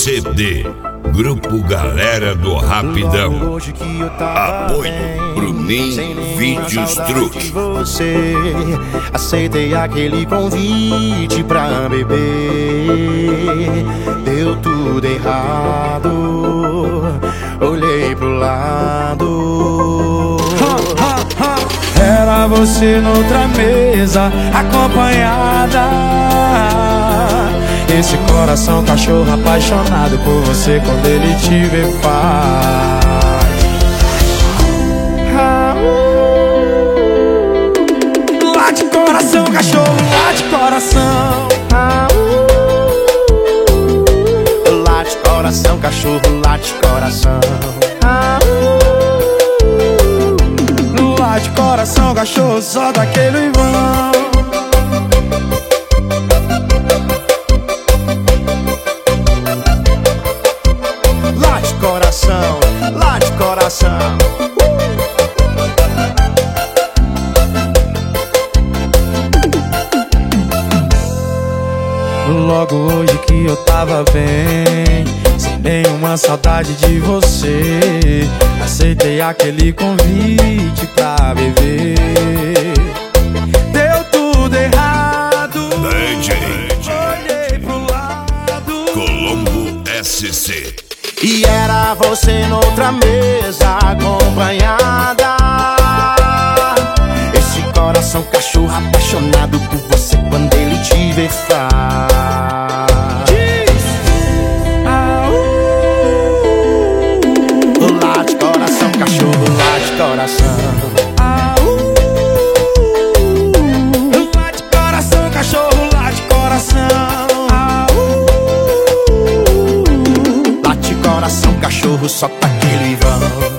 CD, Grupo Galera do Rapidão. Apoio Bruninho Vídeos Truque. Você aceitei aquele convite pra beber. Deu tudo errado. Olhei pro lado. Era você noutra mesa, acompanhada. Esse coração cachorro apaixonado por você quando ele te vê faz. Late coração, cachorro, late coração. Late coração, cachorro, late coração. Late coração, cachorro, só daquele vão. Late coração, late coração. Logo hoje que eu tava bem, sem nenhuma saudade de você, aceitei aquele convite pra beber. Deu tudo errado. Olhei pro lado. Colombo SC. E era você noutra mesa, acompanhada. Esse coração cachorro apaixonado por você quando ele te vê faz. Late coração, cachorro, late coração. Late coração, cachorro, late coração. Late coração, cachorro, só pra aquele vão.